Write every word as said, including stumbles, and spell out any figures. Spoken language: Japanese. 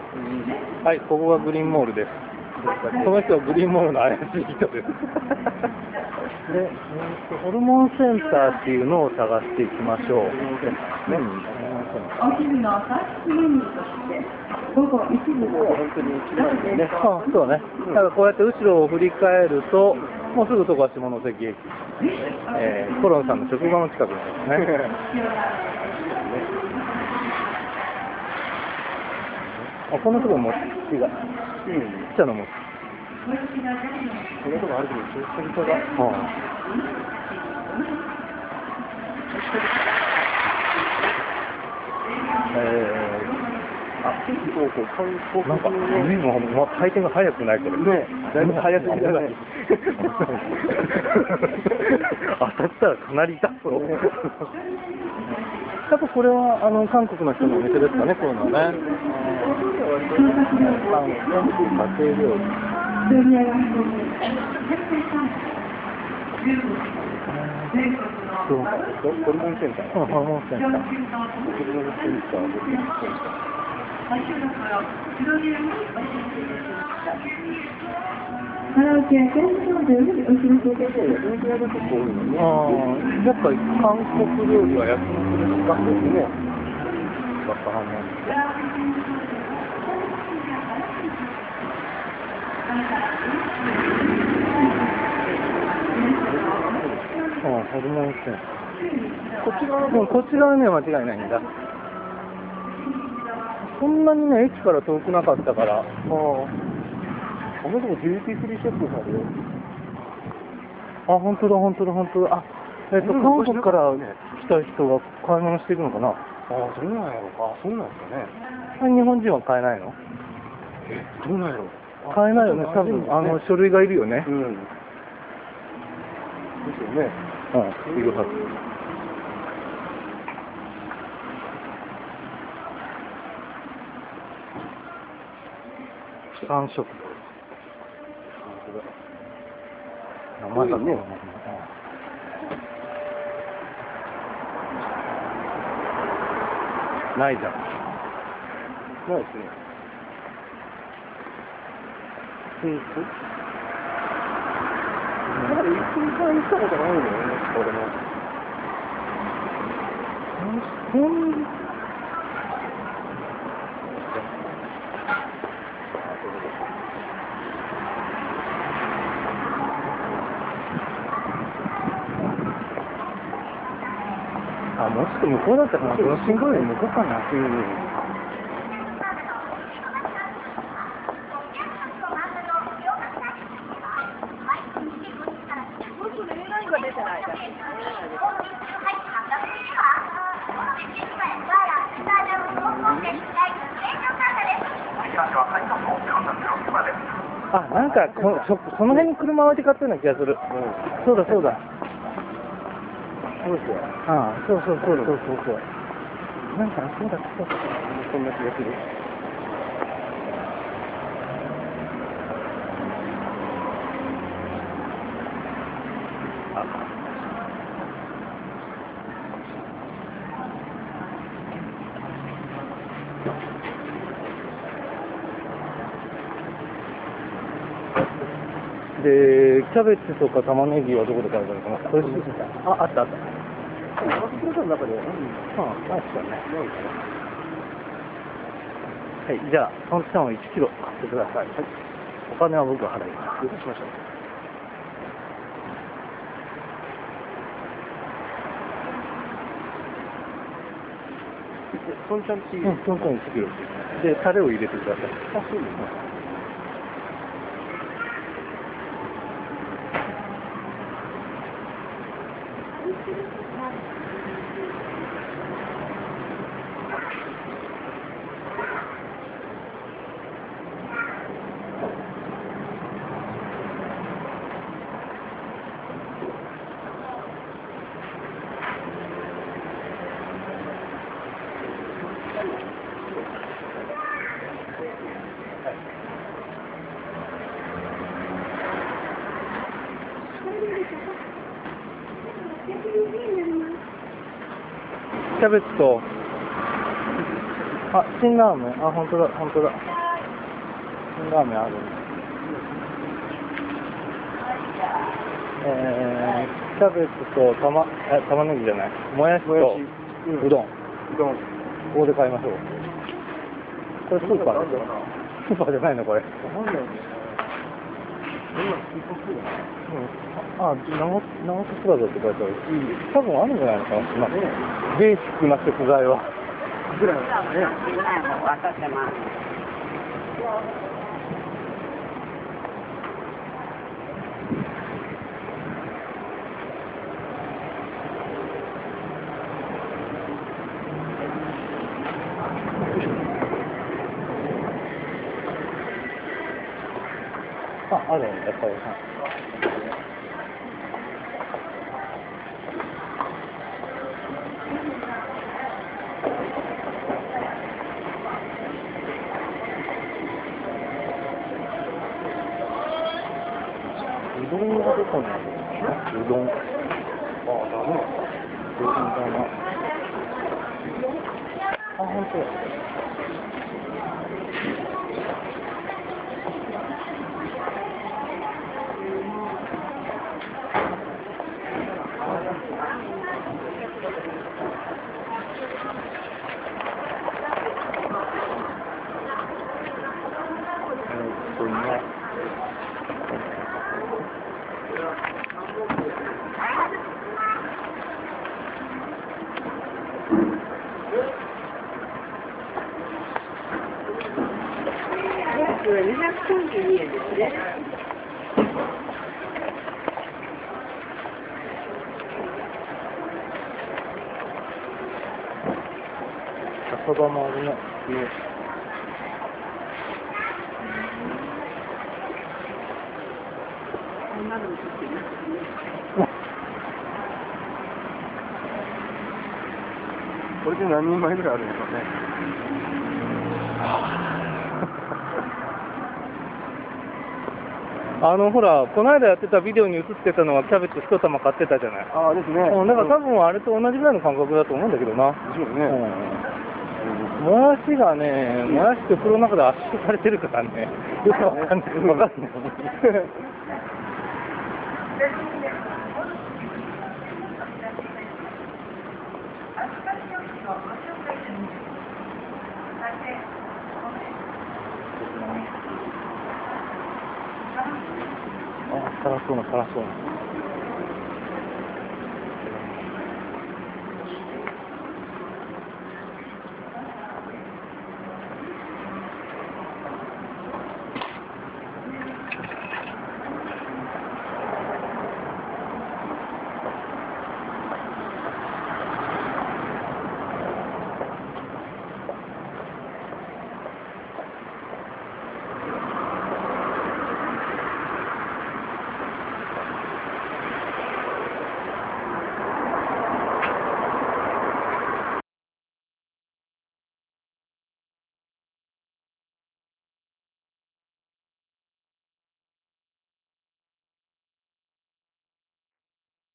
はい、ここがグリーンモールです。この人はグリーンモールの怪しい人です。で、えーと、ホルモンセンターっていうのを探していきましょう。うん、 お昼のファストメニューとして午後いちじの本当に一番ですね。 あ、そうね。だからこうやって後ろを振り返ると、もうすぐそこは下関駅。えー、コロンさんの職場の近くですね。あ、こんなところもちが、うん、ちっちゃなもち。 こんなとこあるけど、ちょっと久々だ。 はあ、えー、 あ、結構こう観光なんか、随分、まあ、回転が速くないけどね、だいぶ早すぎだね。 当たったらかなり痛そう。やっぱこれはあの韓国の人のお店ですかね、こういうのはね。あの家庭料理。そう。 ホルモンセンター。 うん、ホルモンセンター。 ホルモンセンター、ホルモンセンター。カラオケやキャンプ場でお知らせです。 ああ、やっぱり韓国料理は焼肉ですかね。バカハンなんですよ。ああ、ホルモンセンター。こっち側もうこっち側には間違いないんだ。そんなにね、駅から遠くなかったから。ああ。 あのとこデューティーフリーショップがあるよ。 あ、本当だ、本当だ、本当だ。あ、えっと、韓国から来た人が買い物していくのかな。ああ、そうなんやろか。そうなんですかね。 日本人は買えないの？ え、どうなんやろ。 買えないよね、多分、あの、書類がいるよね。 うん。ですよね。 うん、いるはず。機関食堂。名前だね。ないじゃん。 ないですね。スープ？だから一分間行ったことないんだよね、俺も。 ほんあ、もうちょっと向こうだったかな。この信号より向こうかな。うん。あ、なんかこそその辺に車置いて買ったような気がする。うん、そうだそうだ。 そうですよ。 ああ、そうそうそうそうそうそう。なんかそうだそうだ。 そんな気がする。 で、キャベツとか玉ねぎはどこで買えばいいかな。これあ、あったあった。 あそこの中で、うん、 ああ、ないですよね。はい、じゃあ、その下をいちキロ買ってください。はい。お金は僕が払います。 どうしましょう。トンチャンチー。 うん、トントンいちキロ。で、タレを入れてください。 あ、そうですね。 キャベツとあ、辛ラーメン。あ、本当だ、本当だ。辛ラーメンある。えー、キャベツと玉、え、玉ねぎじゃない。もやしとうどん。 うどん。 ここで買いましょう。これスーパーでしょ。スーパーじゃないのこれ。 なんだよね。 うん、あ、長長津プラザって書いてある。多分あるんじゃないのかな、ベーシックな食材は。 ぐらいね。 分かってます。 あ、あるんだ、やっぱり。うどんがどこにあるの？うどん。あ、だね。うどんだな。あ、本当だ。 にひゃくさんじゅうにえんですね。 そばもあるね。 こんなのもついてますね。 これで何人前ぐらいあるんですかね。 あのほら、この間やってたビデオに映ってたのはキャベツ一玉買ってたじゃない。 ああですね。 うん、だから多分あれと同じぐらいの感覚だと思うんだけどな。 でしょうね。 うん、もやしがね、もやしって袋の中で圧縮されてるからね、よくわかんない。わかんない。あ、辛そうな、辛そうな。